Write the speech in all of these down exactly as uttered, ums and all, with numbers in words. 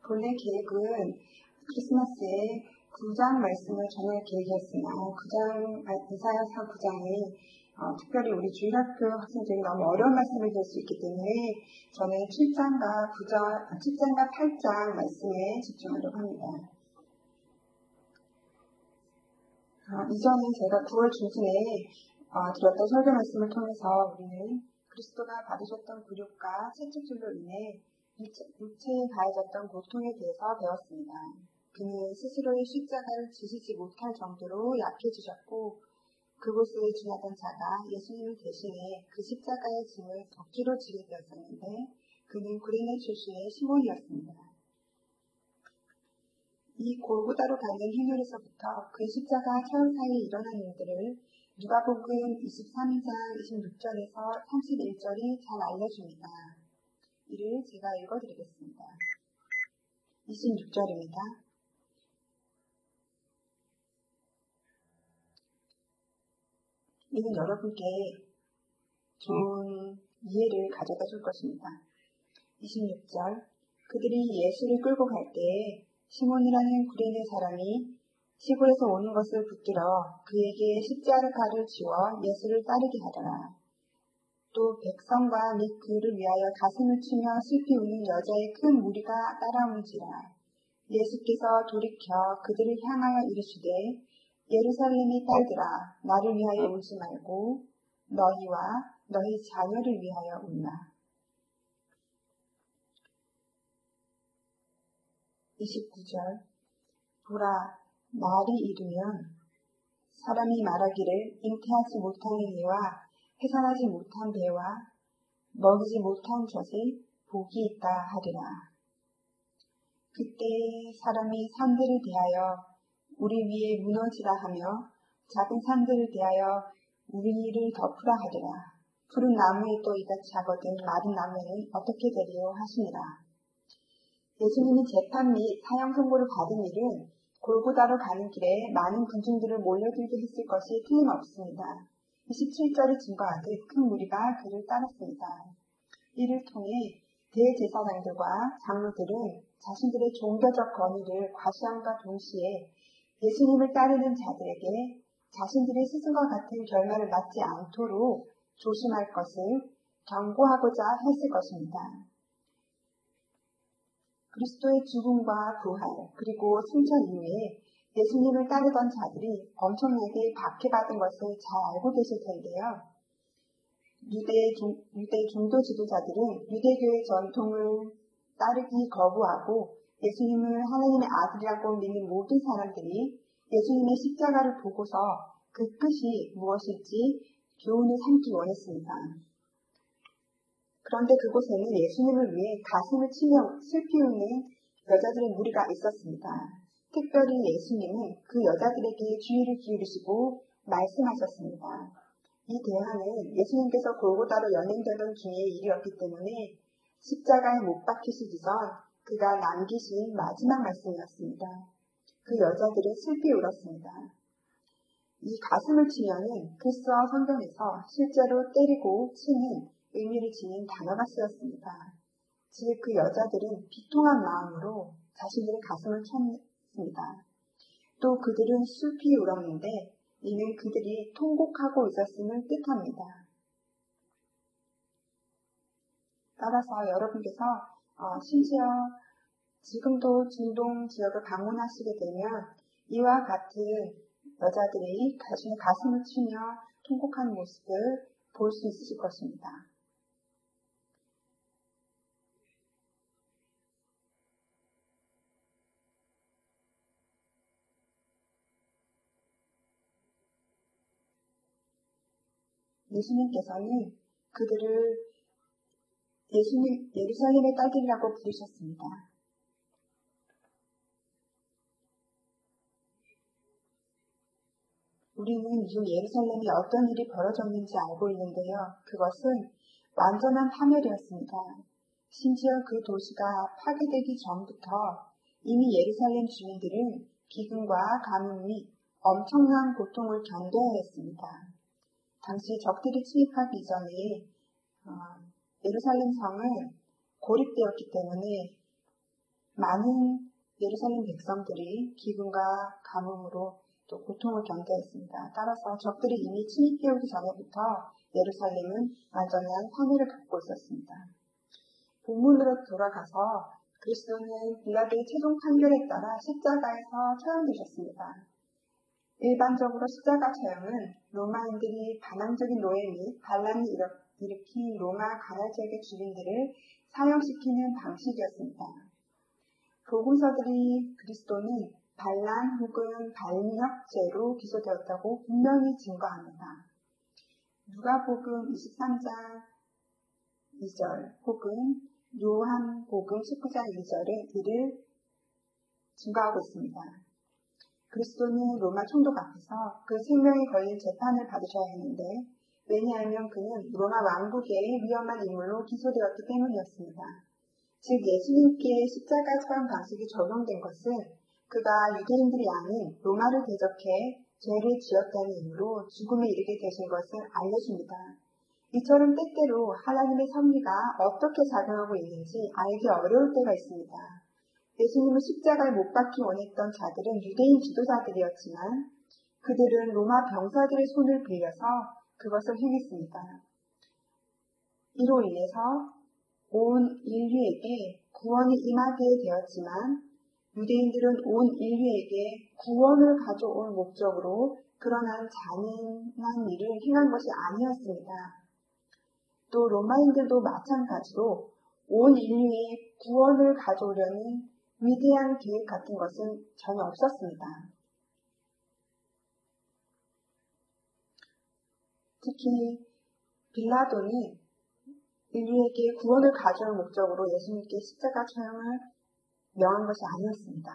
본래 계획은 크리스마스에 구 장 말씀을 전할 계획이었으나 구 장, 이사야서 구 장에 어, 특별히 우리 주일학교 학생들이 너무 어려운 말씀을 들 수 있기 때문에 저는 칠 장과 구 장, 칠 장과 팔 장 말씀에 집중하려고 합니다. 어, 이전에 제가 구월 중순에 어, 드렸던 설교 말씀을 통해서 우리는 그리스도가 받으셨던 굴욕과 채찍질로 인해 육체에 가해졌던 고통에 대해서 배웠습니다. 그는 스스로의 십자가를 지시지 못할 정도로 약해지셨고 그곳을 지나던 자가 예수님을 대신해 그 십자가의 짐을 억지로 지게 되었었는데 그는 구레네 출신의 시몬이었습니다. 이 골고다로 가는 행렬에서부터 그 십자가 차후 사이에 일어난 일들을 누가복음 이십삼 장 이십육 절에서 삼십일 절이 잘 알려줍니다. 이를 제가 읽어드리겠습니다. 이십육 절입니다. 이는 여러분께 좋은 이해를 가져다 줄 것입니다. 이십육 절 그들이 예수를 끌고 갈 때에 시몬이라는 구레네 사람이 시골에서 오는 것을 붙들어 그에게 십자가를 지워 예수를 따르게 하더라. 또 백성과 및 그를 위하여 가슴을 치며 슬피 우는 여자의 큰 무리가 따라오는지라. 예수께서 돌이켜 그들을 향하여 이르시되 예루살렘의 딸들아 나를 위하여 울지 말고 너희와 너희 자녀를 위하여 울라. 이십구 절 보라 날이 이르면 사람이 말하기를 잉태하지 못한 이와 해산하지 못한 배와 먹이지 못한 젖에 복이 있다 하리라. 그때 사람이 산들을 대하여 우리 위에 무너지라 하며 작은 산들을 대하여 우리를 덮으라 하리라. 푸른 나무에 또 이같이 하거든 마른 나무에는 어떻게 되리요 하시니라. 예수님이 재판 및 사형 선고를 받은 일은 골고다로 가는 길에 많은 군중들을 몰려들게 했을 것이 틀림없습니다. 이십칠 절이 증거하듯 큰 무리가 그를 따랐습니다. 이를 통해 대제사장들과 장로들은 자신들의 종교적 권위를 과시함과 동시에 예수님을 따르는 자들에게 자신들의 스승과 같은 결말을 맞지 않도록 조심할 것을 경고하고자 했을 것입니다. 그리스도의 죽음과 부활 그리고 승천 이후에 예수님을 따르던 자들이 엄청나게 박해받은 것을 잘 알고 계실 텐데요. 유대, 중, 유대 중도 지도자들은 유대교의 전통을 따르기 거부하고 예수님을 하나님의 아들이라고 믿는 모든 사람들이 예수님의 십자가를 보고서 그 끝이 무엇일지 교훈을 삼기 원했습니다. 그런데 그곳에는 예수님을 위해 가슴을 치며 슬피 우는 여자들의 무리가 있었습니다. 특별히 예수님은 그 여자들에게 주의를 기울이시고 말씀하셨습니다. 이 대화는 예수님께서 골고다로 연행되던 중의 일이었기 때문에 십자가에 못 박히시기 전 그가 남기신 마지막 말씀이었습니다. 그 여자들은 슬피 울었습니다. 이 가슴을 치면은 글쎄어 성경에서 실제로 때리고 치는 의미를 지닌 단어가 쓰였습니다. 즉 그 여자들은 비통한 마음으로 자신들의 가슴을 쳤습니다. 또 그들은 슬피 울었는데 이는 그들이 통곡하고 있었음을 뜻합니다. 따라서 여러분께서 어, 심지어 지금도 중동 지역을 방문하시게 되면 이와 같은 여자들이 자신의 가슴을 치며 통곡하는 모습을 볼 수 있으실 것입니다. 예수님께서는 그들을 예수님 예루살렘의 딸들이라고 부르셨습니다. 우리는 이후 예루살렘에 어떤 일이 벌어졌는지 알고 있는데요. 그것은 완전한 파멸이었습니다. 심지어 그 도시가 파괴되기 전부터 이미 예루살렘 주민들은 기근과 가뭄 및 엄청난 고통을 견뎌야 했습니다. 당시 적들이 침입하기 이전에 어, 예루살렘 성은 고립되었기 때문에 많은 예루살렘 백성들이 기근과 가뭄으로 또 고통을 견뎌했습니다. 따라서 적들이 이미 침입해 오기 전에부터 예루살렘은 완전한 파멸을 겪고 있었습니다. 본문으로 돌아가서 그리스도는 빌라도의 최종 판결에 따라 십자가에서 처형되셨습니다. 일반적으로 십자가 처형은 로마인들이 반항적인 노예 및 반란을 일으킨 로마 가나 지역의 주민들을 사형시키는 방식이었습니다. 복음서들이 그리스도는 반란 혹은 반역죄로 기소되었다고 분명히 증거합니다. 누가복음 이십삼 장 이 절 혹은 요한복음 십구 장 이 절에 이를 증거하고 있습니다. 그리스도는 로마 총독 앞에서 그 생명이 걸린 재판을 받으셔야 했는데 왜냐하면 그는 로마 왕국의 위험한 인물로 기소되었기 때문이었습니다. 즉 예수님께 십자가 처형 방식이 적용된 것은 그가 유대인들이 아닌 로마를 대적해 죄를 지었다는 이유로 죽음에 이르게 되신 것을 알려줍니다. 이처럼 때때로 하나님의 섭리가 어떻게 작용하고 있는지 알기 어려울 때가 있습니다. 예수님을 십자가에 못 박기 원했던 자들은 유대인 지도자들이었지만 그들은 로마 병사들의 손을 빌려서 그것을 행했습니다. 이로 인해서 온 인류에게 구원이 임하게 되었지만 유대인들은 온 인류에게 구원을 가져올 목적으로 그러한 잔인한 일을 행한 것이 아니었습니다. 또 로마인들도 마찬가지로 온 인류의 구원을 가져오려는 위대한 계획 같은 것은 전혀 없었습니다. 특히 빌라도는 인류에게 구원을 가져올 목적으로 예수님께 십자가 처형을 명한 것이 아니었습니다.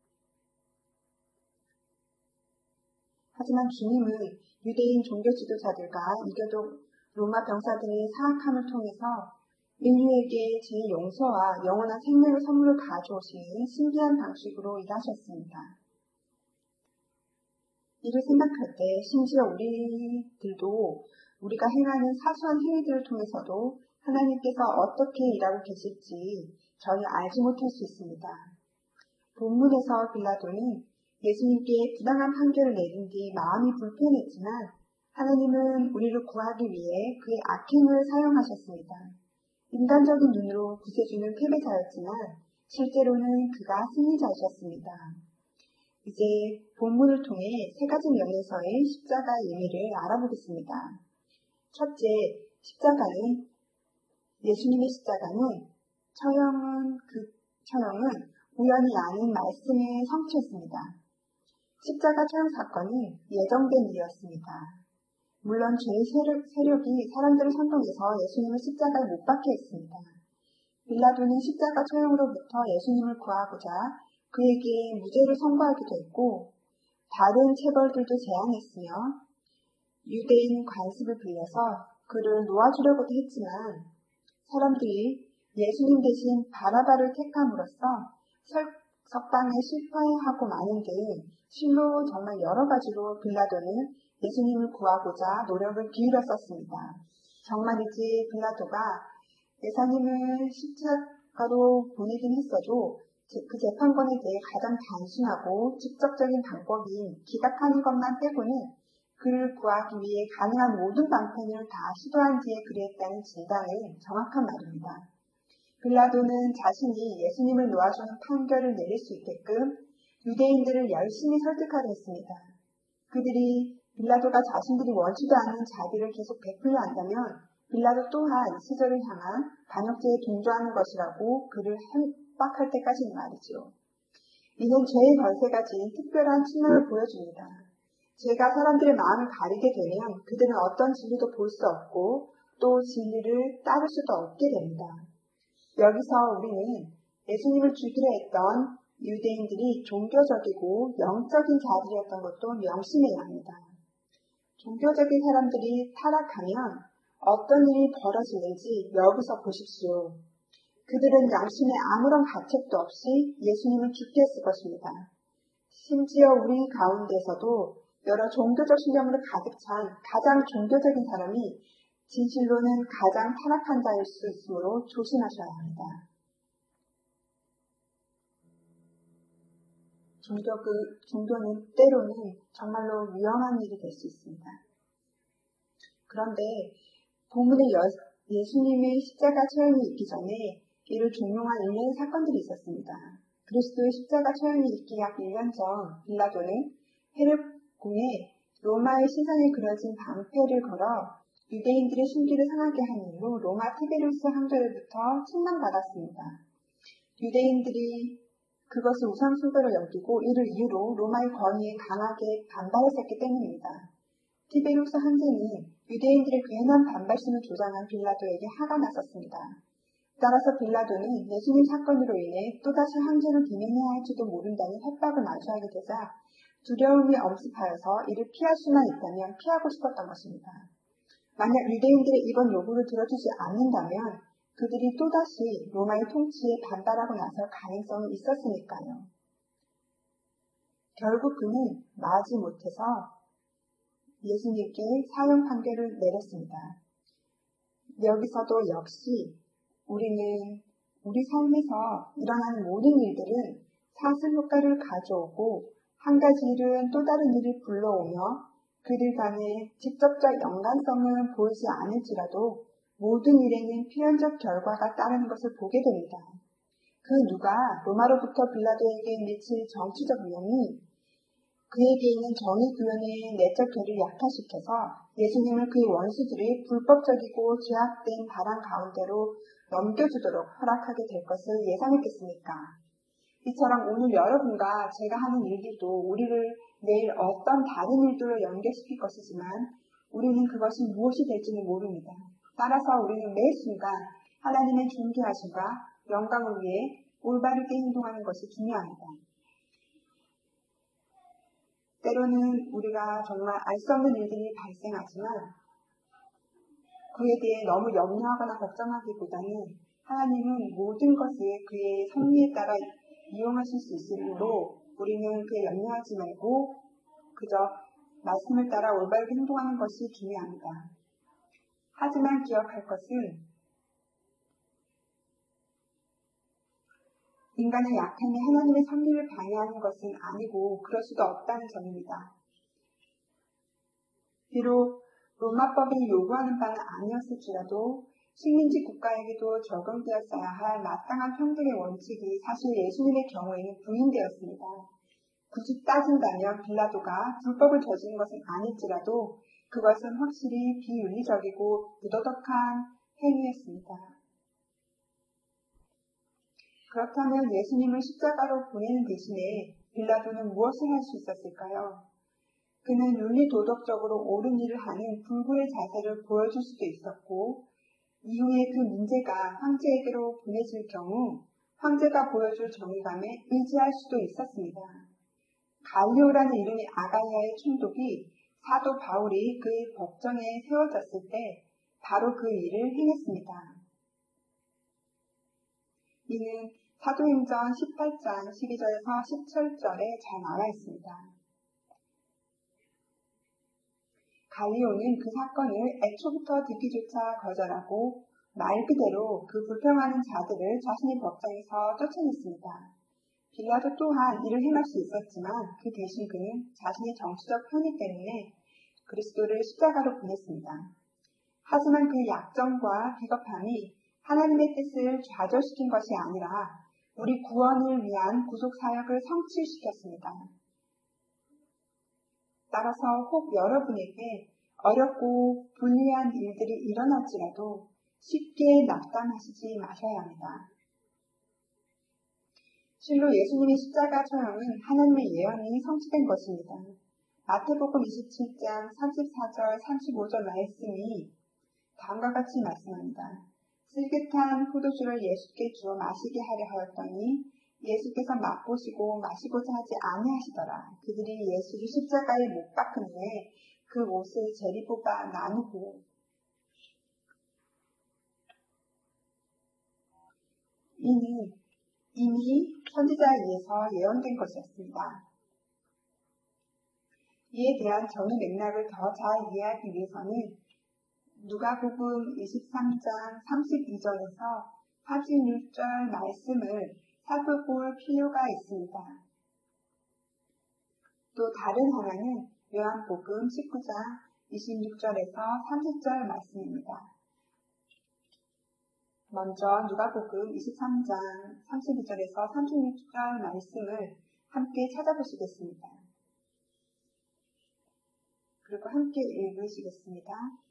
하지만 주님은 유대인 종교 지도자들과 이교도 로마 병사들의 사악함을 통해서 인류에게 죄의 용서와 영원한 생명의 선물을 가져오시는 신비한 방식으로 일하셨습니다. 이를 생각할 때 심지어 우리들도 우리가 행하는 사소한 행위들을 통해서도 하나님께서 어떻게 일하고 계실지 전혀 알지 못할 수 있습니다. 본문에서 빌라도는 예수님께 부당한 판결을 내린 뒤 마음이 불편했지만 하나님은 우리를 구하기 위해 그의 악행을 사용하셨습니다. 인간적인 눈으로 구세주는 패배자였지만 실제로는 그가 승리자이셨습니다. 이제 본문을 통해 세 가지 면에서의 십자가의 의미를 알아보겠습니다. 첫째, 십자가는 예수님의 십자가는 처형은 그 처형은 우연이 아닌 말씀의 성취였습니다. 십자가 처형 사건은 예정된 일이었습니다. 물론 죄의 세력, 세력이 사람들을 선동해서 예수님을 십자가에 못 박게 했습니다. 빌라도는 십자가 처형으로부터 예수님을 구하고자 그에게 무죄를 선고하기도 했고 다른 체벌들도 제안했으며 유대인 관습을 빌려서 그를 놓아주려고도 했지만 사람들이 예수님 대신 바라바를 택함으로써 석방에 실패하고 마는 등 실로 정말 여러 가지로 빌라도는 예수님을 구하고자 노력을 기울였었습니다. 정말이지 빌라도가 예수님을 십자가로 보내긴 했어도 그 재판권에 대해 가장 단순하고 직접적인 방법인 기각하는 것만 빼고는 그를 구하기 위해 가능한 모든 방편을 다 시도한 뒤에 그랬다는 진단은 정확한 말입니다. 빌라도는 자신이 예수님을 놓아주는 판결을 내릴 수 있게끔 유대인들을 열심히 설득하려 했습니다. 그들이 빌라도가 자신들이 원치도 않는 자비를 계속 베풀려 한다면 빌라도 또한 시절을 향한 반역죄에 동조하는 것이라고 그를 협박할 때까지는 말이죠. 이는 죄의 권세가 지닌 특별한 측면을 보여줍니다. 죄가 사람들의 마음을 가리게 되면 그들은 어떤 진리도 볼 수 없고 또 진리를 따를 수도 없게 됩니다. 여기서 우리는 예수님을 죽이려 했던 유대인들이 종교적이고 영적인 자들이었던 것도 명심해야 합니다. 종교적인 사람들이 타락하면 어떤 일이 벌어지는지 여기서 보십시오. 그들은 양심에 아무런 가책도 없이 예수님을 죽게 했을 것입니다. 심지어 우리 가운데서도 여러 종교적 신념으로 가득 찬 가장 종교적인 사람이 진실로는 가장 타락한 자일 수 있으므로 조심하셔야 합니다. 종교 그, 종교는 때로는 정말로 위험한 일이 될 수 있습니다. 그런데 본문의 여, 예수님의 십자가 처형이 있기 전에 이를 종용한 일련의 사건들이 있었습니다. 그리스도의 십자가 처형이 있기 약 일 년 전 빌라도는 헤롯 궁에 로마의 시선이 그려진 방패를 걸어 유대인들의 심기를 상하게 한 이후 로마 티베리우스 황제로부터 책망받았습니다. 유대인들이 그것을 우상숭배로 여기고 이를 이유로 로마의 권위에 강하게 반발했었기 때문입니다. 티베리우스 황제는 유대인들의 괜한 반발심을 조장한 빌라도에게 화가 났었습니다. 따라서 빌라도는 예수님 사건으로 인해 또다시 황제로 기명해야 할지도 모른다는 협박을 마주하게 되자 두려움이 엄습하여서 이를 피할 수만 있다면 피하고 싶었던 것입니다. 만약 유대인들의 이번 요구를 들어주지 않는다면 그들이 또다시 로마의 통치에 반발하고 나설 가능성이 있었으니까요. 결국 그는 마지 못해서 예수님께 사형 판결을 내렸습니다. 여기서도 역시 우리는 우리 삶에서 일어나는 모든 일들은 사슬 효과를 가져오고 한 가지 일은 또 다른 일을 불러오며 그들 간의 직접적 연관성은 보이지 않을지라도 모든 일에는 필연적 결과가 따르는 것을 보게 됩니다. 그 누가 로마로부터 빌라도에게 미칠 정치적 위험이 그에게 있는 정의 구현의 내적 결을 약화시켜서 예수님을 그의 원수들이 불법적이고 죄악된 바람 가운데로 넘겨주도록 허락하게 될 것을 예상했겠습니까? 이처럼 오늘 여러분과 제가 하는 일들도 우리를 내일 어떤 다른 일들로 연결시킬 것이지만 우리는 그것이 무엇이 될지는 모릅니다. 따라서 우리는 매 순간 하나님의 존귀하심과 영광을 위해 올바르게 행동하는 것이 중요합니다. 때로는 우리가 정말 알 수 없는 일들이 발생하지만 그에 대해 너무 염려하거나 걱정하기보다는 하나님은 모든 것을 그의 섭리에 따라 이용하실 수 있으므로 우리는 그에 염려하지 말고 그저 말씀을 따라 올바르게 행동하는 것이 중요합니다. 하지만 기억할 것은 인간의 약함이 하나님의 섭리를 방해하는 것은 아니고 그럴 수도 없다는 점입니다. 비록 로마법이 요구하는 바는 아니었을지라도 식민지 국가에게도 적용되었어야 할 마땅한 평등의 원칙이 사실 예수님의 경우에는 부인되었습니다. 굳이 따진다면 빌라도가 불법을 저지른 것은 아닐지라도 그것은 확실히 비윤리적이고 부도덕한 행위였습니다. 그렇다면 예수님을 십자가로 보내는 대신에 빌라도는 무엇을 할 수 있었을까요? 그는 윤리 도덕적으로 옳은 일을 하는 불굴의 자세를 보여줄 수도 있었고 이후에 그 문제가 황제에게로 보내질 경우 황제가 보여줄 정의감에 의지할 수도 있었습니다. 갈리오라는 이름의 아가이아의 총독이 사도 바울이 그의 법정에 세워졌을 때 바로 그 일을 행했습니다. 이는 사도행전 십팔 장 십이 절에서 십칠 절에 잘 나와 있습니다. 갈리오는 그 사건을 애초부터 듣기조차 거절하고 말 그대로 그 불평하는 자들을 자신의 법정에서 쫓아냈습니다. 빌라도 또한 이를 행할 수 있었지만 그 대신 그는 자신의 정치적 편의 때문에 그리스도를 십자가로 보냈습니다. 하지만 그 약점과 비겁함이 하나님의 뜻을 좌절시킨 것이 아니라 우리 구원을 위한 구속사역을 성취시켰습니다. 따라서 혹 여러분에게 어렵고 불리한 일들이 일어날지라도 쉽게 낙담하시지 마셔야 합니다. 실로 예수님의 십자가 처형은 하나님의 예언이 성취된 것입니다. 마태복음 이십칠 장 삼십사 절 삼십오 절 말씀이 다음과 같이 말씀합니다. 슬깃한 포도주를 예수께 주어 마시게 하려 하였더니 예수께서 맛보시고 마시고자 하지 아니하시더라. 그들이 예수를 십자가에 못 박은 후에 그 옷을 재리 뽑아 나누고 이는 이미 선지자에 의해서 예언된 것이었습니다. 이에 대한 정의 맥락을 더 잘 이해하기 위해서는 누가복음 이십삼 장 삼십이 절에서 사십육 절 말씀을 살펴볼 필요가 있습니다. 또 다른 하나는 요한복음 십구 장 이십육 절에서 삼십 절 말씀입니다. 먼저 누가복음 이십삼 장 삼십이 절에서 삼십육 절 말씀을 함께 찾아보시겠습니다. 그리고 함께 읽으시겠습니다.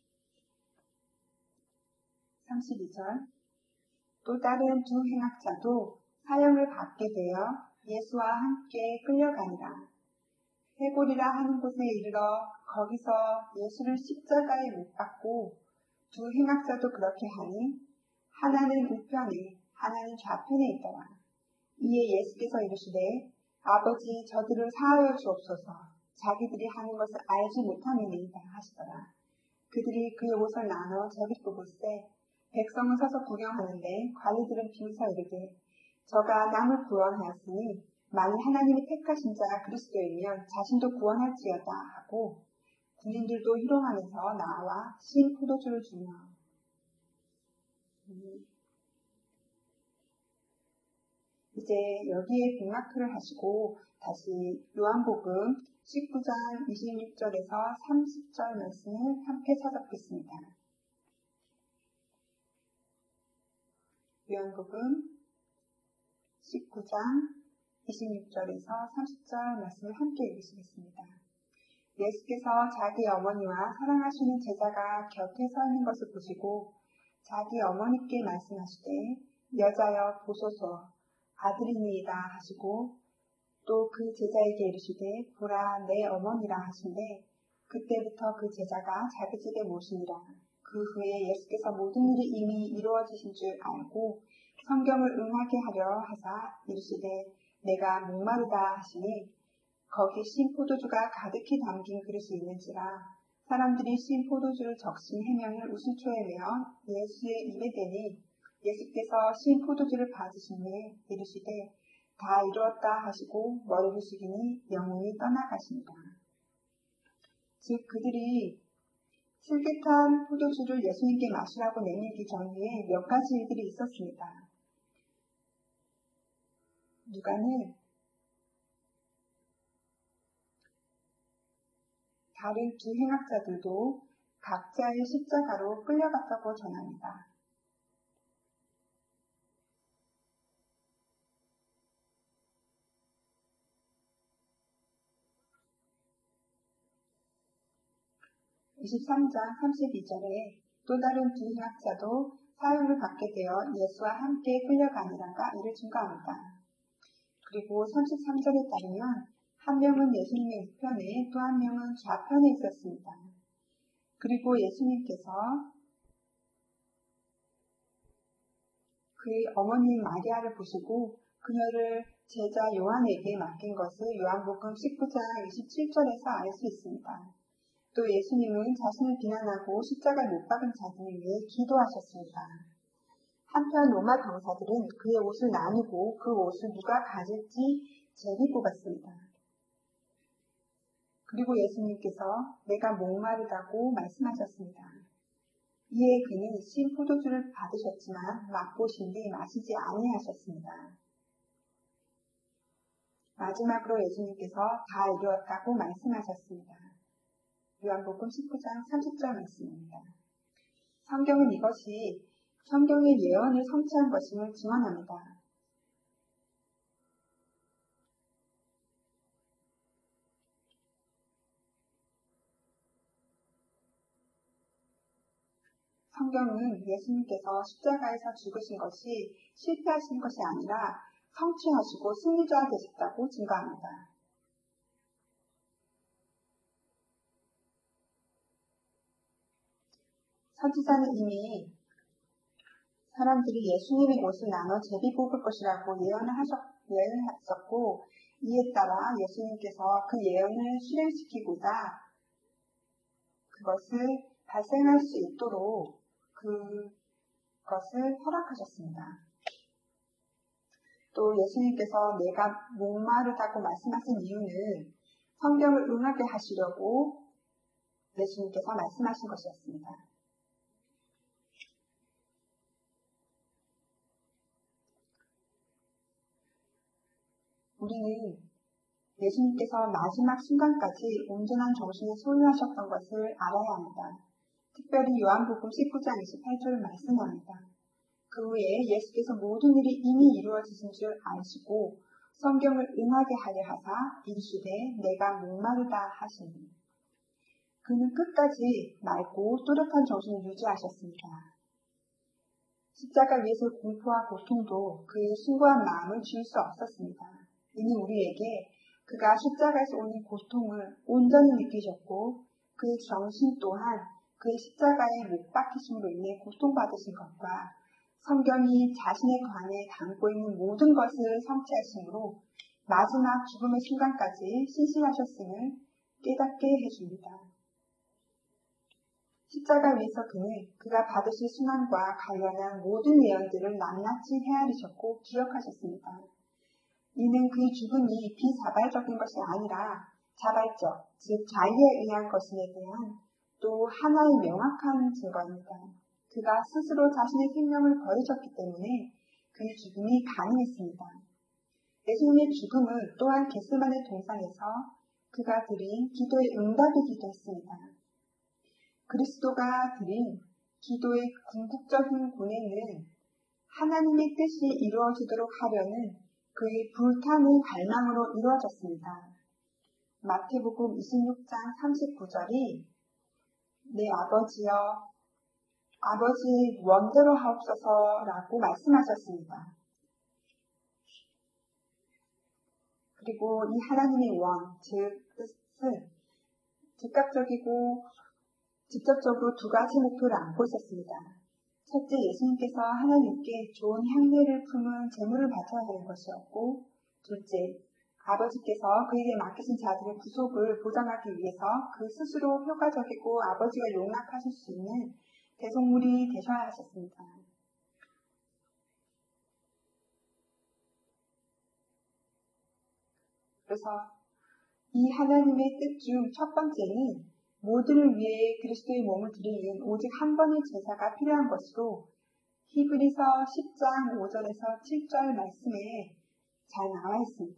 삼십이 절. 또 다른 두 행악자도 사형을 받게 되어 예수와 함께 끌려가니라. 해골이라 하는 곳에 이르러 거기서 예수를 십자가에 못 박고 두 행악자도 그렇게 하니 하나는 우편에 하나는 좌편에 있더라. 이에 예수께서 이르시되 아버지 저들을 사하여 주옵소서. 자기들이 하는 것을 알지 못함이니이다 하시더라. 그들이 그의 옷을 나눠 제비 뽑을세 백성은 서서 구경하는데 관리들은 비웃어 이르되 저가 남을 구원하였으니 만일 하나님이 택하신 자 그리스도이면 자신도 구원할지어다 하고 군인들도 희롱하면서 나와 신 포도주를 주며 음. 이제 여기에 빅마크를 하시고 다시 요한복음 십구 장 이십육 절에서 삼십 절 말씀을 함께 찾아보겠습니다. 요한복음 십구 장 이십육 절에서 삼십 절 말씀을 함께 읽으시겠습니다. 예수께서 자기 어머니와 사랑하시는 제자가 곁에 서 있는 것을 보시고 자기 어머니께 말씀하시되 여자여 보소서 아들이니이다 하시고 또 그 제자에게 이르시되 보라 내 어머니라 하신대 그때부터 그 제자가 자기 집에 모시니라. 그 후에 예수께서 모든 일이 이미 이루어지신 줄 알고 성경을 응하게 하려 하사 이르시되 내가 목마르다 하시니 거기 신 포도주가 가득히 담긴 그릇이 있는지라. 사람들이 신 포도주를 적신 해명을 우슬초에 메어 예수의 입에 대니 예수께서 신 포도주를 받으신 후에 이르시되 다 이루었다 하시고 머리를 숙이니 영혼이 떠나가시니라. 즉 그들이 슬깃한 포도주를 예수님께 마시라고 내밀기 전후에 몇 가지 일들이 있었습니다. 누가는 다른 두 행악자들도 각자의 십자가로 끌려갔다고 전합니다. 이십삼 장 삼십이 절에 또 다른 두 행악자도 사형을 받게 되어 예수와 함께 끌려가니라가 이를 증거합니다. 그리고 삼십삼 절에 따르면 한 명은 예수님의 우편에 또 한 명은 좌편에 있었습니다. 그리고 예수님께서 그의 어머님 마리아를 보시고 그녀를 제자 요한에게 맡긴 것을 요한복음 십구 장 이십칠 절에서 알 수 있습니다. 또 예수님은 자신을 비난하고 십자가에 못 박은 자들을 위해 기도하셨습니다. 한편 로마 병사들은 그의 옷을 나누고 그 옷을 누가 가질지 제비 뽑았습니다. 그리고 예수님께서 내가 목마르다고 말씀하셨습니다. 이에 그는 신 포도주를 받으셨지만 맛보신 뒤 마시지 아니하셨습니다. 마지막으로 예수님께서 다 이루었다고 말씀하셨습니다. 요한복음 십구 장 삼십 절 말씀입니다. 성경은 이것이 성경의 예언을 성취한 것임을 증언합니다. 성경은 예수님께서 십자가에서 죽으신 것이 실패하신 것이 아니라 성취하시고 승리자 되셨다고 증거합니다. 선지자는 이미 사람들이 예수님의 옷을 나눠 제비 뽑을 것이라고 예언을 하셨, 예언을 했었고 이에 따라 예수님께서 그 예언을 실행시키고자 그것을 발생할 수 있도록 그것을 허락하셨습니다. 또 예수님께서 내가 목마르다고 말씀하신 이유는 성경을 응하게 하시려고 예수님께서 말씀하신 것이었습니다. 우리는 예수님께서 마지막 순간까지 온전한 정신을 소유하셨던 것을 알아야 합니다. 특별히 요한복음 십구 장 이십팔 절을 말씀합니다. 그 후에 예수께서 모든 일이 이미 이루어지신 줄 아시고 성경을 응하게 하려 하사 이르시되 내가 목마르다 하시니 그는 끝까지 맑고 또렷한 정신을 유지하셨습니다. 십자가 위에서 공포와 고통도 그의 숭고한 마음을 지울 수 없었습니다. 이는 우리에게 그가 십자가에서 오는 고통을 온전히 느끼셨고 그의 정신 또한 그의 십자가에 못 박히심으로 인해 고통받으신 것과 성경이 자신의 관에 담고 있는 모든 것을 성취하심으로 마지막 죽음의 순간까지 신실하셨음을 깨닫게 해줍니다. 십자가 위에서 그는 그가 받으실 순환과 관련한 모든 예언들을 낱낱이 헤아리셨고 기억하셨습니다. 이는 그의 죽음이 비자발적인 것이 아니라 자발적, 즉 자의에 의한 것임에 대한 또 하나의 명확한 증거입니다. 그가 스스로 자신의 생명을 버리셨기 때문에 그의 죽음이 가능했습니다. 예수님의 죽음은 또한 겟세마네 동산에서 그가 드린 기도의 응답이기도 했습니다. 그리스도가 드린 기도의 궁극적인 고뇌는 하나님의 뜻이 이루어지도록 하려는 그의 불타는 갈망으로 이루어졌습니다. 마태복음 이십육 장 삼십구 절이 내 아버지여 아버지 원대로 하옵소서라고 말씀하셨습니다. 그리고 이 하나님의 원, 즉 뜻은 즉각적이고 직접적으로 두 가지 목표를 안고 있었습니다. 첫째, 예수님께서 하나님께 좋은 향례를 품은 제물을 바쳐야 하는 것이었고, 둘째, 아버지께서 그에게 맡기신 자들의 구속을 보장하기 위해서 그 스스로 효과적이고 아버지가 용납하실 수 있는 대속물이 되셔야 하셨습니다. 그래서 이 하나님의 뜻 중 첫 번째는 모두를 위해 그리스도의 몸을 드리는 오직 한 번의 제사가 필요한 것으로 히브리서 십 장 오 절에서 칠 절 말씀에 잘 나와 있습니다.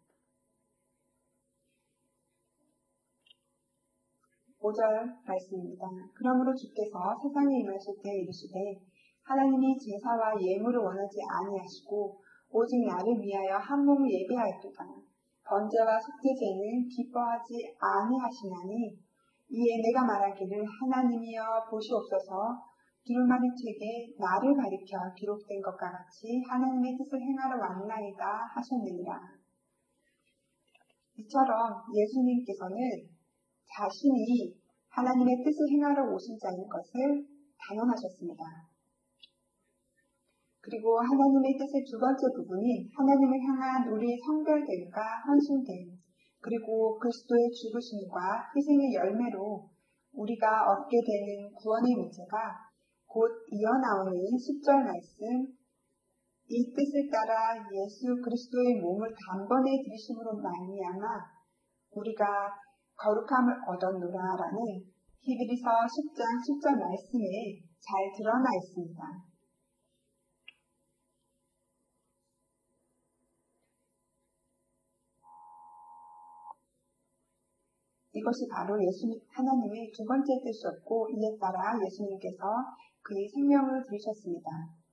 오 절 말씀입니다. 그러므로 주께서 세상에 임하실 때 이르시되 하나님이 제사와 예물을 원하지 아니하시고 오직 나를 위하여 한 몸을 예비하였도다. 번제와 속죄제는 기뻐하지 아니하시나니 이에 내가 말하기를 하나님이여 보시옵소서 두루마리 책에 나를 가리켜 기록된 것과 같이 하나님의 뜻을 행하러 왔나이다 하셨느니라. 이처럼 예수님께서는 자신이 하나님의 뜻을 행하러 오신 자인 것을 단언하셨습니다. 그리고 하나님의 뜻의 두 번째 부분이 하나님을 향한 우리의 성별됨과 헌신됨, 그리고 그리스도의 죽으심과 희생의 열매로 우리가 얻게 되는 구원의 문제가 곧 이어나오는 십 절 말씀, 이 뜻을 따라 예수 그리스도의 몸을 단번에 들이심으로 말미암아 우리가 거룩함을 얻었노라라는 히브리서 십 장 십 절 말씀에 잘 드러나 있습니다. 이것이 바로 예수님, 하나님의 두 번째 뜻이었고 이에 따라 예수님께서 그의 생명을 들이셨습니다.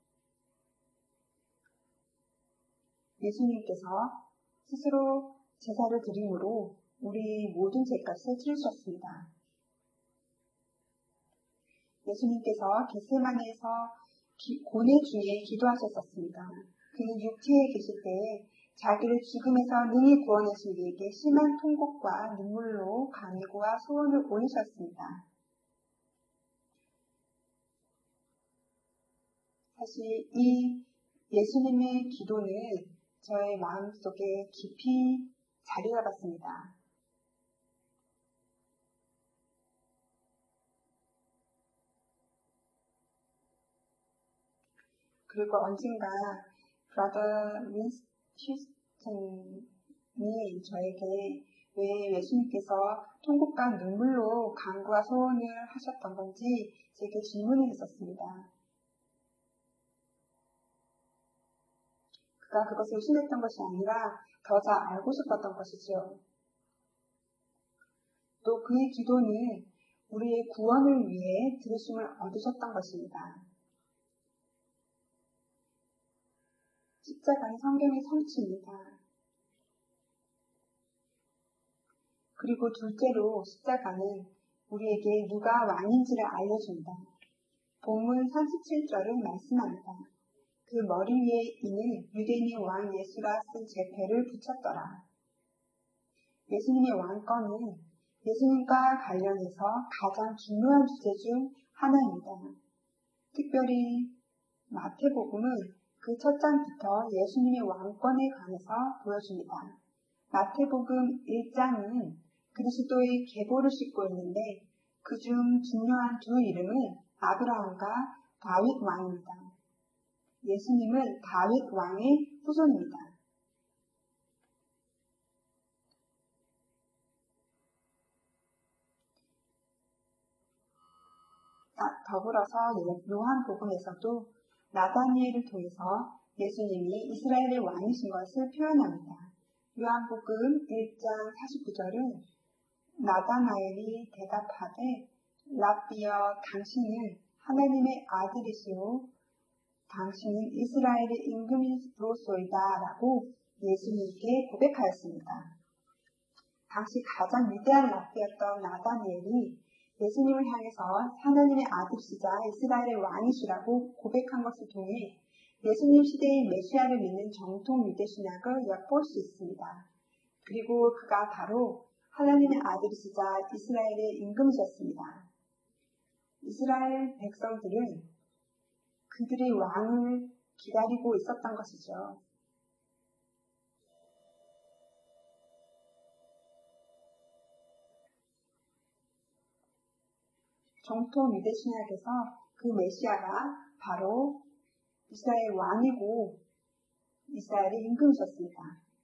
예수님께서 스스로 제사를 드림으로 우리 모든 죄값을 치르셨습니다. 예수님께서 겟세마네에서 고뇌 중에 기도하셨었습니다. 그는 육체에 계실 때에 자기를 죽음에서 능히 구원하신 이에게 심한 통곡과 눈물로 간구와 소원을 올리셨습니다. 사실 이 예수님의 기도는 저의 마음속에 깊이 자리 잡았습니다. 그리고 언젠가 브라더 윈스 휴스턴이 저에게 왜 예수님께서 통곡과 눈물로 간구와 소원을 하셨던 건지 제게 질문을 했었습니다. 그가 그것을 의심했던 것이 아니라 더 잘 알고 싶었던 것이지요. 또 그의 기도는 우리의 구원을 위해 들으심을 얻으셨던 것입니다. 십자가는 성경의 성취입니다. 그리고 둘째로 십자가는 우리에게 누가 왕인지를 알려줍니다. 본문 삼십칠 절은 말씀합니다. 그 머리 위에 이는 유대인의 왕 예수라 쓴 제패를 붙였더라. 예수님의 왕권은 예수님과 관련해서 가장 중요한 주제 중 하나입니다. 특별히 마태복음은 그 첫 장부터 예수님의 왕권에 관해서 보여줍니다. 마태복음 일 장은 그리스도의 계보를 싣고 있는데 그중 중요한 두 이름은 아브라함과 다윗 왕입니다. 예수님은 다윗 왕의 후손입니다. 더불어서 요한복음에서도 나다니엘을 통해서 예수님이 이스라엘의 왕이신 것을 표현합니다. 요한복음 일 장 사십구 절은 나다나엘이 대답하되 랍비여 당신은 하나님의 아들이시오 당신은 이스라엘의 임금으로소이다 라고 예수님께 고백하였습니다. 당시 가장 위대한 랍비였던 나다니엘이 예수님을 향해서 하나님의 아들이시자 이스라엘의 왕이시라고 고백한 것을 통해 예수님 시대의 메시아를 믿는 정통 유대 신학을 엿볼 수 있습니다. 그리고 그가 바로 하나님의 아들이시자 이스라엘의 임금이셨습니다. 이스라엘 백성들은 그들의 왕을 기다리고 있었던 것이죠. 정통 유대 신학에서 그 메시아가 바로 이스라엘 왕이고 이스라엘의 임금이셨습니다.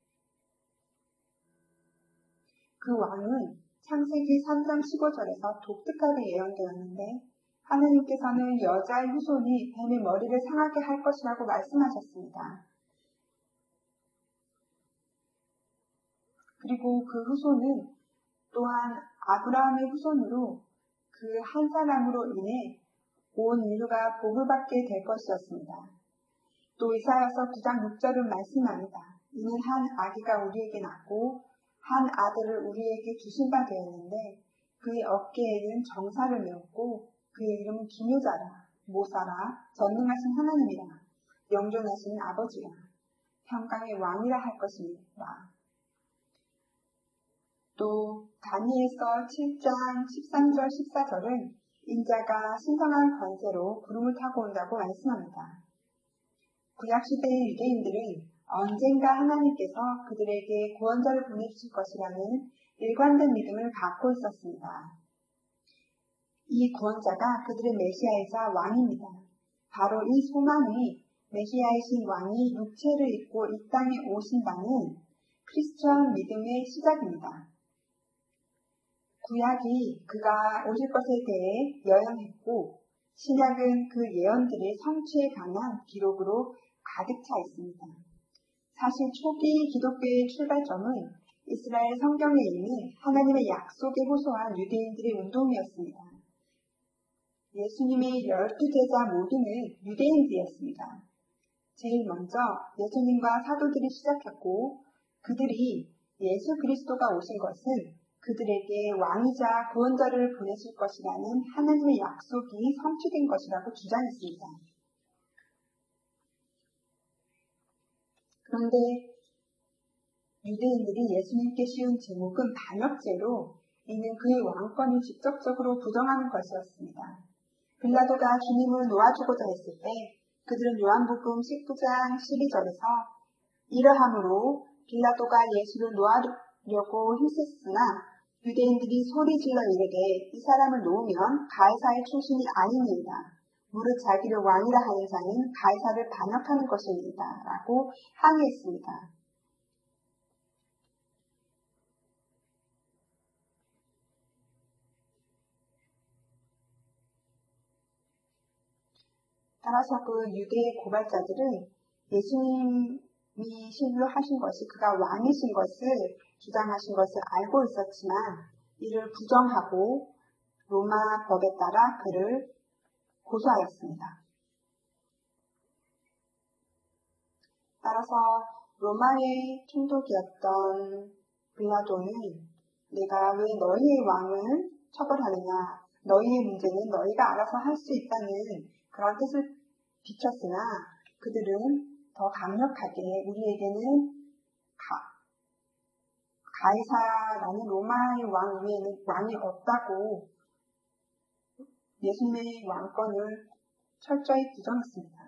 그 왕은 창세기 삼 장 십오 절에서 독특하게 예언되었는데 하나님께서는 여자의 후손이 뱀의 머리를 상하게 할 것이라고 말씀하셨습니다. 그리고 그 후손은 또한 아브라함의 후손으로 그 한 사람으로 인해 온 인류가 복을 받게 될 것이었습니다. 또 이사야서 구 장 육 절은 말씀합니다. 이는 한 아기가 우리에게 낳고 한 아들을 우리에게 주신 바 되었는데 그의 어깨에는 정사를 메었고 그의 이름은 기묘자라 모사라 전능하신 하나님이라 영존하신 아버지라 평강의 왕이라 할 것입니다. 또 다니엘서 칠 장 십삼 절 십사 절은 인자가 신성한 권세로 구름을 타고 온다고 말씀합니다. 구약시대의 유대인들은 언젠가 하나님께서 그들에게 구원자를 보내주실 것이라는 일관된 믿음을 갖고 있었습니다. 이 구원자가 그들의 메시아이자 왕입니다. 바로 이 소망이 메시아이신 왕이 육체를 입고 이 땅에 오신다는 크리스천 믿음의 시작입니다. 구약이 그가 오실 것에 대해 예언했고 신약은 그 예언들의 성취에 관한 기록으로 가득 차 있습니다. 사실 초기 기독교의 출발점은 이스라엘 성경에 있는 하나님의 약속에 호소한 유대인들의 운동이었습니다. 예수님의 열두 제자 모두는 유대인들이었습니다. 제일 먼저 예수님과 사도들이 시작했고 그들이 예수 그리스도가 오신 것은 그들에게 왕이자 구원자를 보내실 것이라는 하나님의 약속이 성취된 것이라고 주장했습니다. 그런데 유대인들이 예수님께 씌운 제목은 반역죄로 이는 그의 왕권을 직접적으로 부정하는 것이었습니다. 빌라도가 주님을 놓아주고자 했을 때 그들은 요한복음 십구 장 십이 절에서 이러함으로 빌라도가 예수를 놓으려고 힘썼으나 유대인들이 소리질러 이르되 이 사람을 놓으면 가이사의 출신이 아니니이다. 무릇 자기를 왕이라 하는 자는 가이사를 반역하는 것입니다. 라고 항의했습니다. 따라서 그 유대의 고발자들은 예수님을 신뢰하신 것이 그가 왕이신 것을 주장하신 것을 알고 있었지만 이를 부정하고 로마 법에 따라 그를 고소하였습니다. 따라서 로마의 총독이었던 빌라도는 내가 왜 너희의 왕을 처벌하느냐, 너희의 문제는 너희가 알아서 할 수 있다는 그런 뜻을 비쳤으나 그들은 더 강력하게 우리에게는 가, 가이사라는 로마의 왕 외에는 왕이 없다고 예수님의 왕권을 철저히 부정했습니다.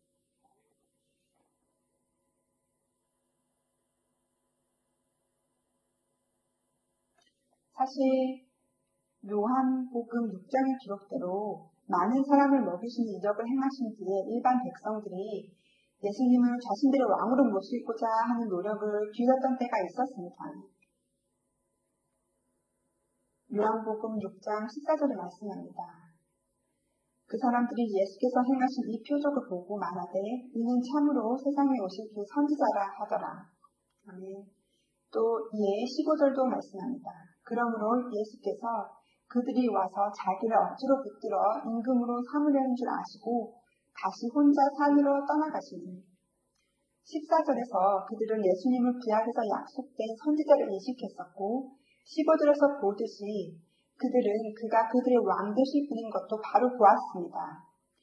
사실 요한복음 육 장의 기록대로 많은 사람을 먹이시는 이적을 행하신 뒤에 일반 백성들이 예수님을 자신들의 왕으로 모시고자 하는 노력을 기울였던 때가 있었습니다. 요한복음 육 장 십사 절에 말씀합니다. 그 사람들이 예수께서 행하신 이 표적을 보고 말하되 이는 참으로 세상에 오실 그 선지자라 하더라. 아멘. 또 이에 십오 절도 말씀합니다. 그러므로 예수께서 그들이 와서 자기를 억지로 붙들어 임금으로 삼으려는 줄 아시고 다시 혼자 산으로 떠나가시니 십사 절에서 그들은 예수님을 부활해서 약속된 선지자를 인식했었고 십오 절에서 보듯이 그들은 그가 그들의 왕 되실 분인 것도 바로 보았습니다.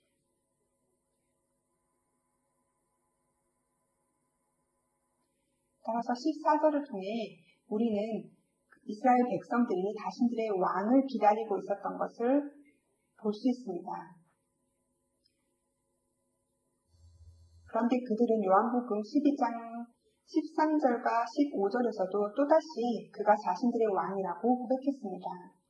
따라서 십사 절을 통해 우리는 이스라엘 백성들이 자신들의 왕을 기다리고 있었던 것을 볼 수 있습니다. 그런데 그들은 요한복음 십이 장 십삼 절과 십오 절에서도 또다시 그가 자신들의 왕이라고 고백했습니다.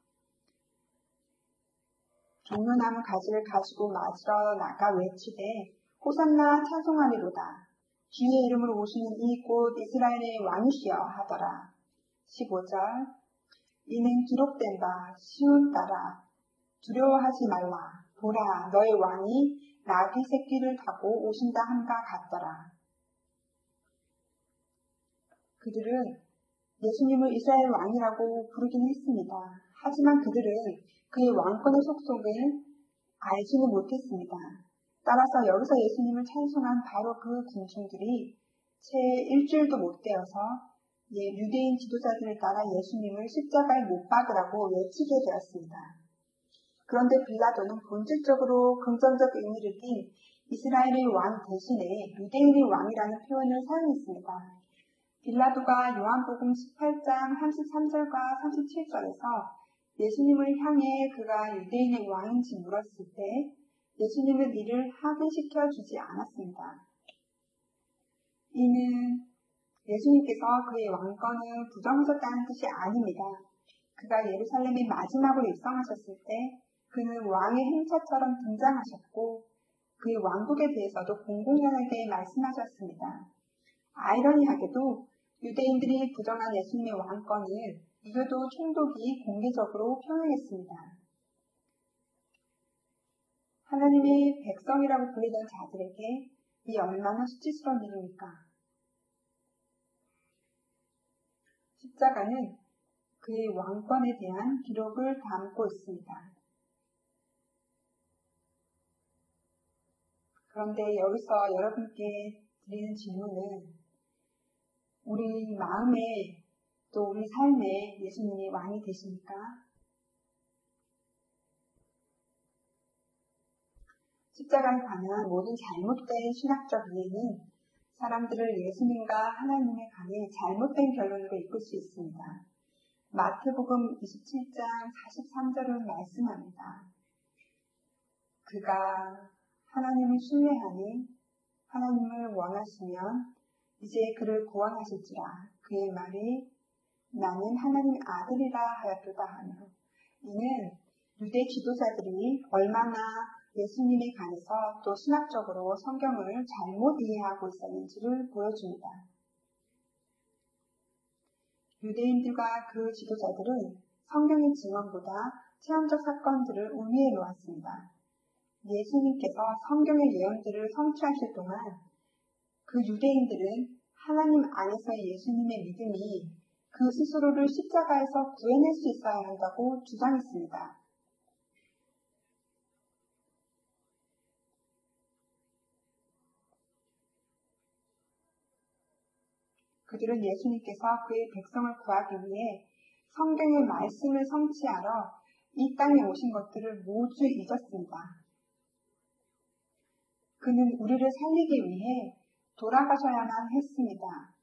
종려나무 가지를 가지고 맞으러 나가 외치되 호산나 찬송하리로다. 주의 이름으로 오시는 이 곧 이스라엘의 왕이시여 하더라. 십오 절 이는 기록된 바 시온 딸아 두려워하지 말라. 보라 너의 왕이 나귀 새끼를 타고 오신다 함과 같더라. 그들은 예수님을 이스라엘 왕이라고 부르긴 했습니다. 하지만 그들은 그의 왕권의 속속을 알지는 못했습니다. 따라서 여기서 예수님을 찬송한 바로 그 군중들이 채 일주일도 못 되어서 예, 유대인 지도자들을 따라 예수님을 십자가에 못 박으라고 외치게 되었습니다. 그런데 빌라도는 본질적으로 긍정적 의미를 띤 이스라엘의 왕 대신에 유대인의 왕이라는 표현을 사용했습니다. 빌라도가 요한복음 십팔 장 삼십삼 절과 삼십칠 절에서 예수님을 향해 그가 유대인의 왕인지 물었을 때 예수님은 이를 확인시켜 주지 않았습니다. 이는 예수님께서 그의 왕권을 부정하셨다는 뜻이 아닙니다. 그가 예루살렘에 마지막으로 입성하셨을 때 그는 왕의 행차처럼 등장하셨고 그의 왕국에 대해서도 공공연하게 말씀하셨습니다. 아이러니하게도 유대인들이 부정한 예수님의 왕권을 이교도 총독이 공개적으로 표명했습니다. 하나님의 백성이라고 불리던 자들에게 이 얼마나 수치스러운 일입니까? 십자가는 그의 왕권에 대한 기록을 담고 있습니다. 그런데 여기서 여러분께 드리는 질문은 우리 마음에 또 우리 삶에 예수님이 왕이 되십니까? 십자가에 관한 모든 잘못된 신학적 이해는 사람들을 예수님과 하나님에 관해 잘못된 결론으로 이끌 수 있습니다. 마태복음 이십칠 장 사십삼 절은 말씀합니다. 그가 하나님을 신뢰하니 하나님을 원하시면 이제 그를 구원하실지라. 그의 말이 나는 하나님의 아들이라 하였도다 하며 이는 유대 지도자들이 얼마나 예수님에 관해서 또 신학적으로 성경을 잘못 이해하고 있었는지를 보여줍니다. 유대인들과 그 지도자들은 성경의 증언보다 체험적 사건들을 우위에 놓았습니다. 예수님께서 성경의 예언들을 성취하실 동안 그 유대인들은 하나님 안에서의 예수님의 믿음이 그 스스로를 십자가에서 구해낼 수 있어야 한다고 주장했습니다. 그들은 예수님께서 그의 백성을 구하기 위해 성경의 말씀을 성취하러 이 땅에 오신 것들을 모두 잊었습니다. 그는 우리를 살리기 위해 돌아가셔야만 했습니다.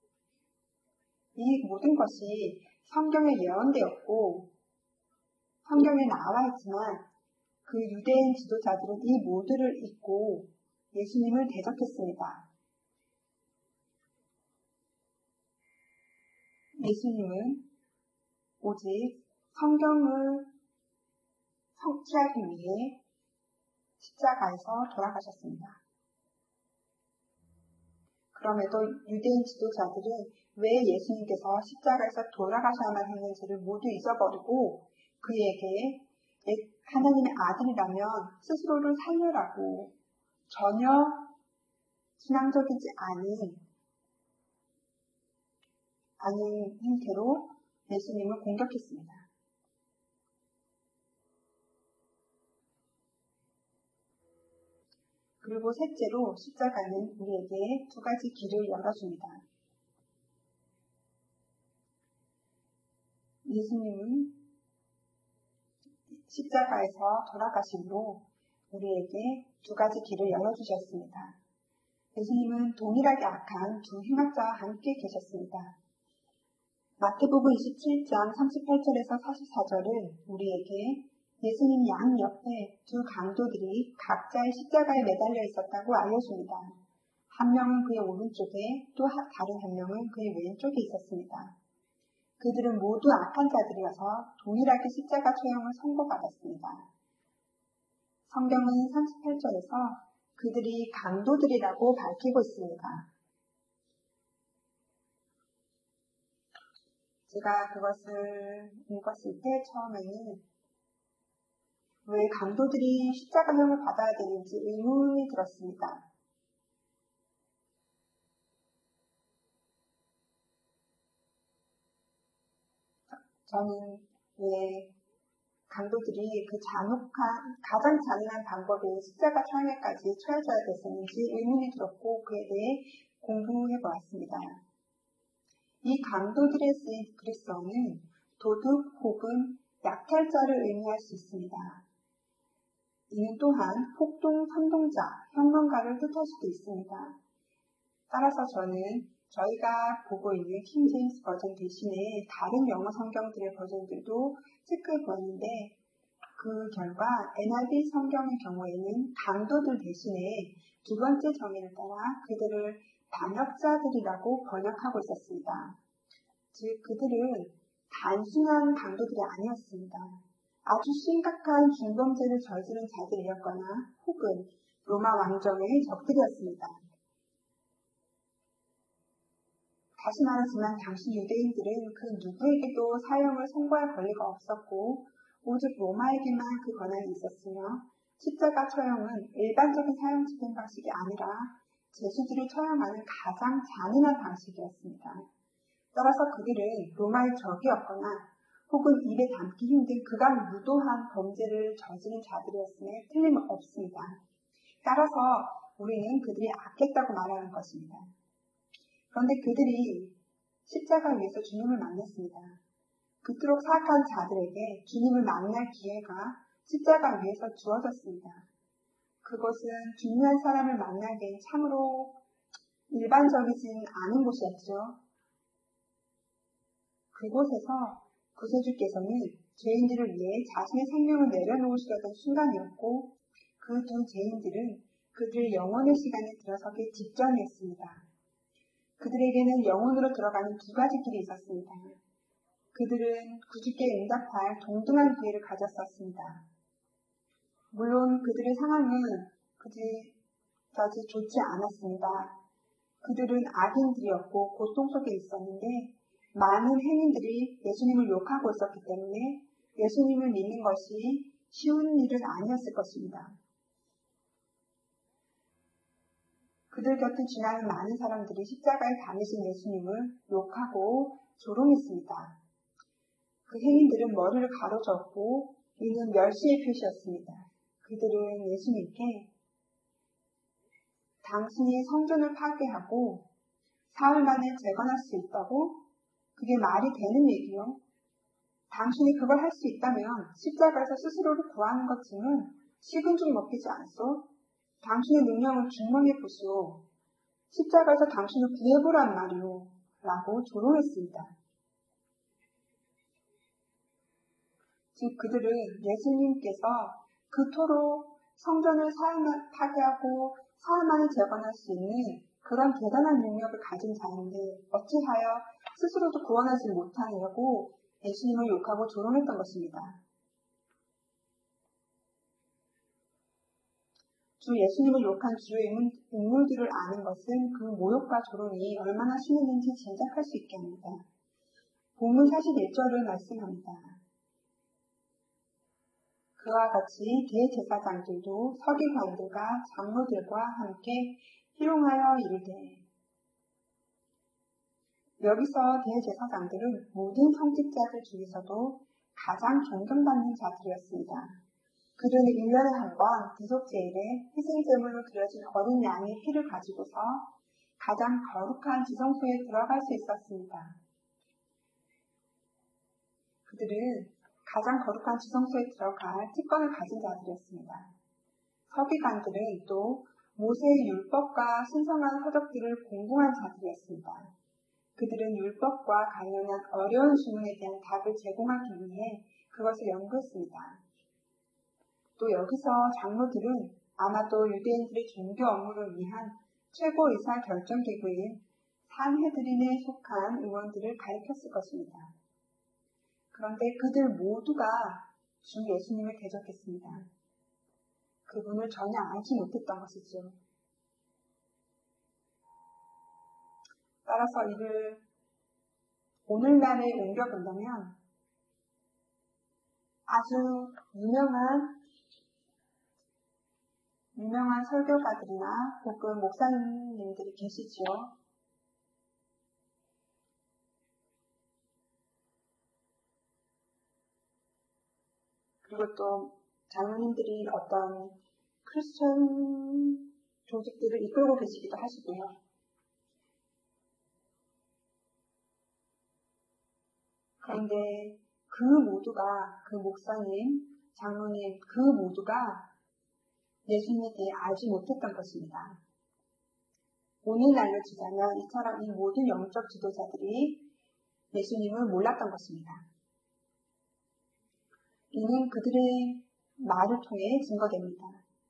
이 모든 것이 성경에 예언되었고 성경에 나와 있지만 그 유대인 지도자들은 이 모두를 잊고 예수님을 대적했습니다. 예수님은 오직 성경을 성취하기 위해 십자가에서 돌아가셨습니다. 그럼에도 유대인 지도자들은 왜 예수님께서 십자가에서 돌아가셔야만 했는지를 모두 잊어버리고 그에게 하나님의 아들이라면 스스로를 살려라고 전혀 신앙적이지 않은 아닌 형태로 예수님을 공격했습니다. 그리고 셋째로 십자가는 우리에게 두 가지 길을 열어줍니다. 예수님은 십자가에서 돌아가심으로 우리에게 두 가지 길을 열어주셨습니다. 예수님은 동일하게 악한 두 흉악자와 함께 계셨습니다. 마태복음 이십칠 장 삼십팔 절에서 사십사 절은 우리에게 예수님 양 옆에 두 강도들이 각자의 십자가에 매달려 있었다고 알려줍니다. 한 명은 그의 오른쪽에 또 다른 한 명은 그의 왼쪽에 있었습니다. 그들은 모두 악한 자들이어서 동일하게 십자가 처형을 선고받았습니다. 성경은 삼십팔 절에서 그들이 강도들이라고 밝히고 있습니다. 제가 그것을 읽었을 때 처음에는 왜 강도들이 십자가형을 받아야 되는지 의문이 들었습니다. 저는 왜 강도들이 그 잔혹한, 가장 잔인한 방법인 십자가 처형에까지 처해져야 됐었는지 의문이 들었고 그에 대해 공부해 보았습니다. 이 강도들의 쓰인 그리스어는 도둑 혹은 약탈자를 의미할 수 있습니다. 이는 또한 폭동 선동자, 혁명가를 뜻할 수도 있습니다. 따라서 저는 저희가 보고 있는 킹 제임스 버전 대신에 다른 영어 성경들의 버전들도 체크해 보았는데 그 결과 엔 아이 비 성경의 경우에는 강도들 대신에 두 번째 정의를 따라 그들을 반역자들이라고 번역하고 있었습니다. 즉 그들은 단순한 강도들이 아니었습니다. 아주 심각한 중범죄를 저지른 자들이었거나 혹은 로마 왕정의 적들이었습니다. 다시 말하지만 당시 유대인들은 그 누구에게도 사형을 선고할 권리가 없었고 오직 로마에게만 그 권한이 있었으며 십자가 처형은 일반적인 사형 집행 방식이 아니라 죄수들을 처형하는 가장 잔인한 방식이었습니다. 따라서 그들은 로마의 적이었거나 혹은 입에 담기 힘든 그간 무도한 범죄를 저지른 자들이었음에 틀림없습니다. 따라서 우리는 그들이 악했다고 말하는 것입니다. 그런데 그들이 십자가 위에서 주님을 만났습니다. 그토록 사악한 자들에게 주님을 만날 기회가 십자가 위에서 주어졌습니다. 그것은 중요한 사람을 만나기엔 참으로 일반적이진 않은 곳이었죠. 그곳에서 구세주께서는 죄인들을 위해 자신의 생명을 내려놓으시려던 순간이었고 그 두 죄인들은 그들의 영혼의 시간에 들어서기 직전이었습니다. 그들에게는 영혼으로 들어가는 두 가지 길이 있었습니다. 그들은 구주께 응답할 동등한 기회를 가졌었습니다. 물론 그들의 상황은 그지까지 좋지 않았습니다. 그들은 악인들이었고 고통 속에 있었는데 많은 행인들이 예수님을 욕하고 있었기 때문에 예수님을 믿는 것이 쉬운 일은 아니었을 것입니다. 그들 곁을 지나는 많은 사람들이 십자가에 달리신 예수님을 욕하고 조롱했습니다. 그 행인들은 머리를 가로젓고 이는 멸시의 표시였습니다. 그들은 예수님께 당신이 성전을 파괴하고 사흘 만에 재건할 수 있다고? 그게 말이 되는 얘기요? 당신이 그걸 할 수 있다면 십자가에서 스스로를 구하는 것쯤은 식은 죽 먹히지 않소? 당신의 능력을 증명해 보시오. 십자가에서 당신을 구해보란 말이오. 라고 조롱했습니다. 즉 그들은 예수님께서 그토록 성전을 사흘 파괴하고 사흘 만에 재건할 수 있는 그런 대단한 능력을 가진 자인데 어찌하여 스스로도 구원하지 못하냐고 예수님을 욕하고 조롱했던 것입니다. 주 예수님을 욕한 주요 인물들을 아는 것은 그 모욕과 조롱이 얼마나 심했는지 짐작할 수 있게 합니다. 본문 사십일 절을 말씀합니다. 그와 같이 대제사장들도 서기관들과 장로들과 함께 희롱하여 이르되, 여기서 대제사장들은 모든 성직자들 중에서도 가장 존경받는 자들이었습니다. 그들은 일 년에 한 번 구속제일에 희생제물로 드려진 어린 양의 피를 가지고서 가장 거룩한 지성소에 들어갈 수 있었습니다. 그들은 가장 거룩한 지성소에 들어갈 특권을 가진 자들이었습니다. 서기관들은 또 모세의 율법과 신성한 서적들을 공부한 자들이었습니다. 그들은 율법과 관련한 어려운 질문에 대한 답을 제공하기 위해 그것을 연구했습니다. 또 여기서 장로들은 아마도 유대인들의 종교 업무를 위한 최고의사 결정기구인 산헤드린에 속한 의원들을 가리켰을 것입니다. 그런데 그들 모두가 주 예수님을 대적했습니다. 그분을 전혀 알지 못했던 것이죠. 따라서 이를 오늘날에 옮겨본다면 아주 유명한 유명한 설교가들이나 혹은 목사님들이 계시지요. 그리고 또 장로님들이 어떤 크리스천 조직들을 이끌고 계시기도 하시고요. 그런데 그 모두가, 그 목사님, 장로님, 그 모두가 예수님에 대해 알지 못했던 것입니다. 오늘날로 치자면 이처럼 이 모든 영적 지도자들이 예수님을 몰랐던 것입니다. 이는 그들의 말을 통해 증거됩니다.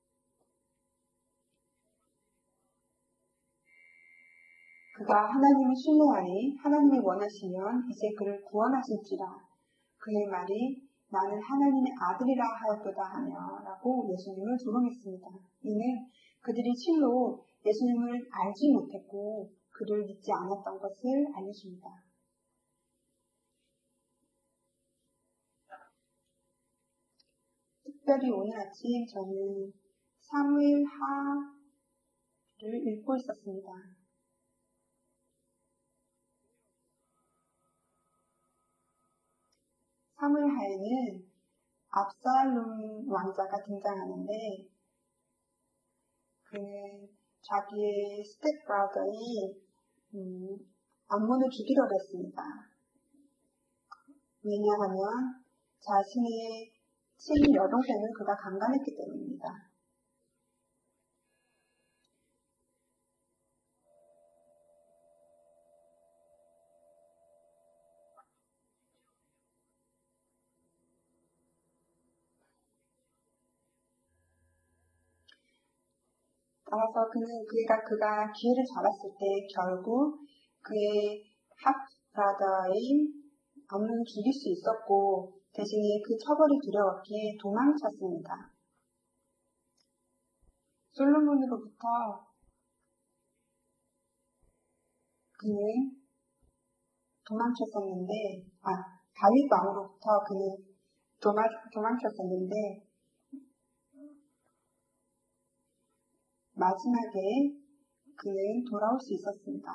그가 하나님을 신뢰하니 하나님이 원하시면 이제 그를 구원하실지라. 그의 말이 나는 하나님의 아들이라 하였도다 하며 라고 예수님을 조롱했습니다. 이는 그들이 실로 예수님을 알지 못했고 그를 믿지 않았던 것을 알려줍니다. 특별히 오늘 아침 저는 사무엘하를 읽고 있었습니다. 사무엘하에는 압살롬 왕자가 등장하는데 그는 자기의 스텝브라더인 음, 암몬을 죽이려고 했습니다. 왜냐하면 자신의 친 여동생을 그가 강간했기 때문입니다. 따라서 그는 그가 그가 기회를 잡았을 때 결국 그의 합브라더인 암몬을 죽일 수 있었고 대신에 그 처벌이 두려웠기에 도망쳤습니다. 솔로몬으로부터 그는 도망쳤었는데, 아, 다윗 왕으로부터 그는 도망, 도망쳤었는데, 마지막에 그는 돌아올 수 있었습니다.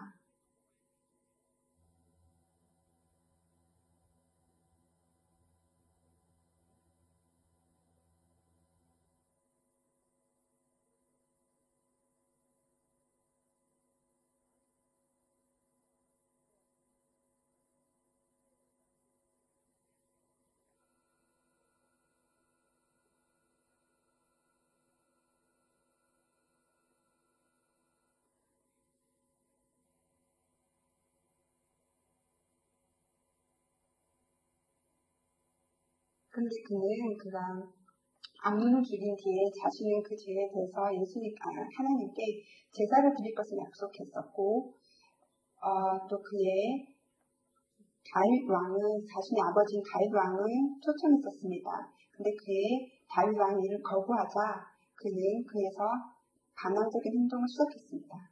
근데 그는 그가 암논을 죽인 뒤에 자신은 그 죄에 대해서 예수님, 아, 하나님께 제사를 드릴 것을 약속했었고, 어, 또 그의 다윗 왕은, 자신의 아버지인 다윗 왕을 초청했었습니다. 근데 그의 다윗 왕이 이를 거부하자 그는 그에서 반항적인 행동을 시작했습니다.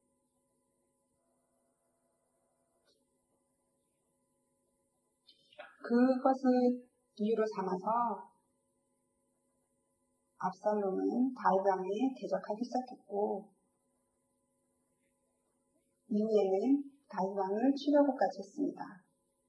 그것을 이유로 삼아서 압살롬은 다윗 왕에 대적하기 시작했고, 이후에는 다윗 왕을 치려고까지 했습니다.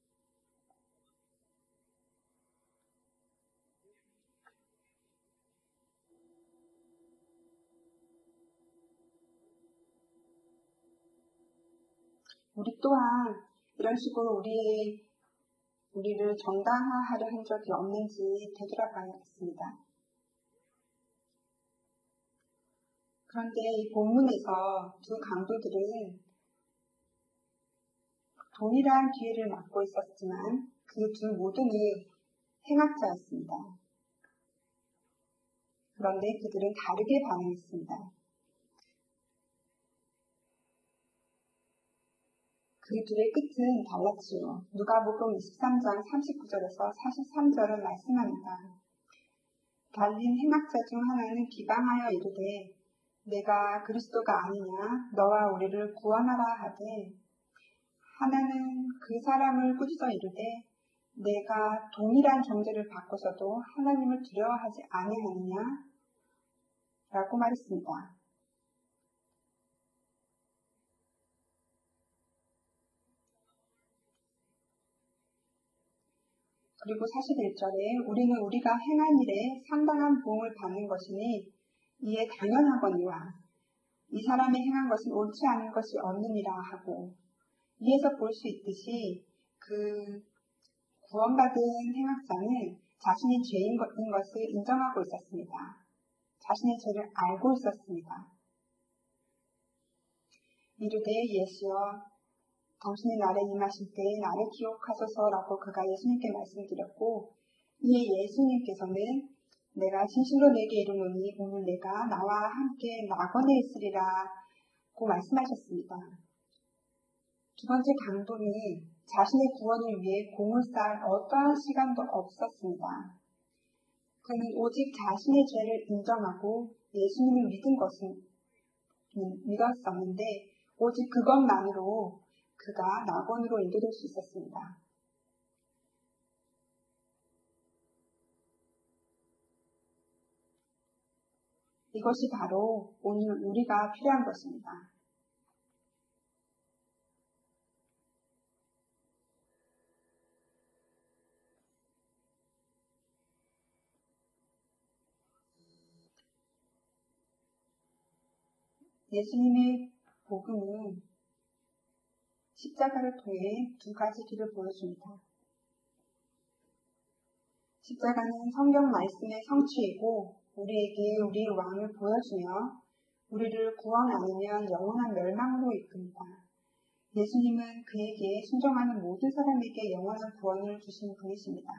우리 또한 이런 식으로 우리의, 우리를 정당화하려 한 적이 없는지 되돌아봐야겠습니다. 그런데 이 본문에서 두 강도들은 동일한 기회를 맞고 있었지만 그 둘 모두는 행악자였습니다. 그런데 그들은 다르게 반응했습니다. 그 둘의 끝은 달랐지요. 누가복음 이십삼 장 삼십구 절에서 사십삼 절을 말씀합니다. 달린 행악자 중 하나는 비방하여 이르되 내가 그리스도가 아니냐 너와 우리를 구원하라 하되, 하나는 그 사람을 꾸짖어 이르되 내가 동일한 정죄를 받고서도 하나님을 두려워하지 아니하느냐 라고 말했습니다. 그리고 사십일 절에 우리는 우리가 행한 일에 상당한 보응을 받는 것이니 이에 당연하거니와 이 사람이 행한 것은 옳지 않은 것이 없느니라 하고, 이에서 볼 수 있듯이 그 구원받은 행악자는 자신이 죄인 것을 인정하고 있었습니다. 자신의 죄를 알고 있었습니다. 이르되 예수여 당신이 나를 임하실 때 나를 기억하소서라고 그가 예수님께 말씀드렸고, 이에 예수님께서는 내가 진실로 내게 이르노니 오늘 내가 나와 함께 낙원에 있으리라고 말씀하셨습니다. 두 번째 강도는 자신의 구원을 위해 공을 쌓을 어떠한 시간도 없었습니다. 그는 오직 자신의 죄를 인정하고 예수님을 믿은 것을 믿었었는데 오직 그것만으로 그가 낙원으로 인도될 수 있었습니다. 이것이 바로 오늘 우리가 필요한 것입니다. 예수님의 복음은 십자가를 통해 두 가지 길을 보여줍니다. 십자가는 성경 말씀의 성취이고 우리에게 우리의 왕을 보여주며 우리를 구원 아니면 영원한 멸망으로 이끕니다. 예수님은 그에게 순종하는 모든 사람에게 영원한 구원을 주신 분이십니다.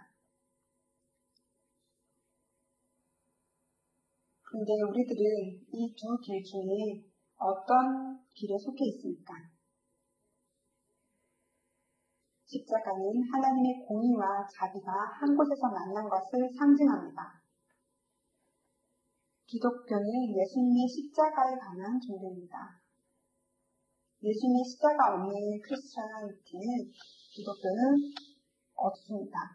그런데 우리들은 이 두 길 중에 어떤 길에 속해 있습니까? 십자가는 하나님의 공의와 자비가 한 곳에서 만난 것을 상징합니다. 기독교는 예수님의 십자가에 관한 종교입니다. 예수님의 십자가 없는 크리스천티는 기독교는 없습니다.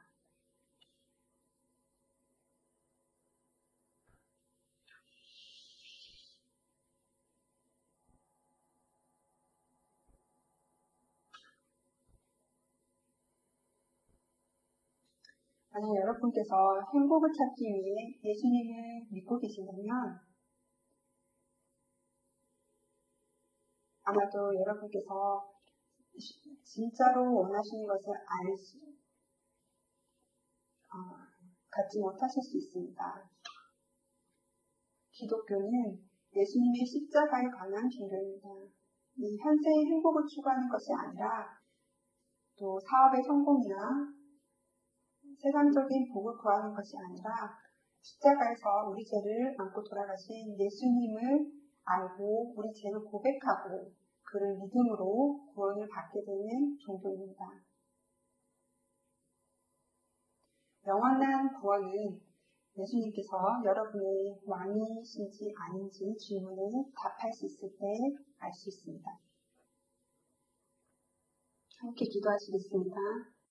만약 여러분께서 행복을 찾기 위해 예수님을 믿고 계신다면 아마도 여러분께서 진짜로 원하시는 것을 알 수, 어, 갖지 못하실 수 있습니다. 기독교는 예수님의 십자가에 관한 종교입니다. 이 현세의 행복을 추구하는 것이 아니라 또 사업의 성공이나 세상적인 복을 구하는 것이 아니라 십자가에서 우리 죄를 안고 돌아가신 예수님을 알고 우리 죄를 고백하고 그를 믿음으로 구원을 받게 되는 종교입니다. 영원한 구원은 예수님께서 여러분의 왕이신지 아닌지 질문에 답할 수 있을 때 알 수 있습니다. 함께 기도하시겠습니다.